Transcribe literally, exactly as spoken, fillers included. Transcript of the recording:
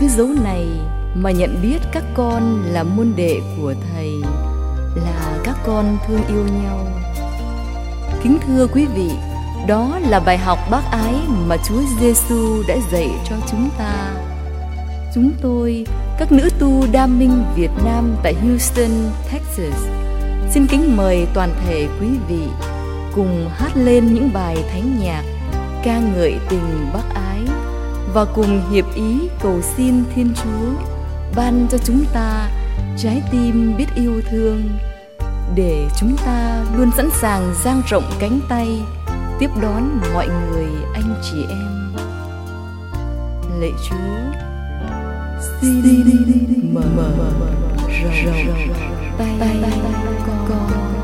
cứ dấu này mà nhận biết các con là môn đệ của Thầy, là các con thương yêu nhau. Kính thưa quý vị, đó là bài học bác ái mà Chúa Giêsu đã dạy cho chúng ta. Chúng tôi, các nữ tu Đa Minh Việt Nam tại Houston, Texas, xin kính mời toàn thể quý vị cùng hát lên những bài thánh nhạc ca ngợi tình bác ái và cùng hiệp ý cầu xin Thiên Chúa ban cho chúng ta trái tim biết yêu thương, để chúng ta luôn sẵn sàng dang rộng cánh tay tiếp đón mọi người anh chị em. Lạy Chúa, xin mở rộng tay con.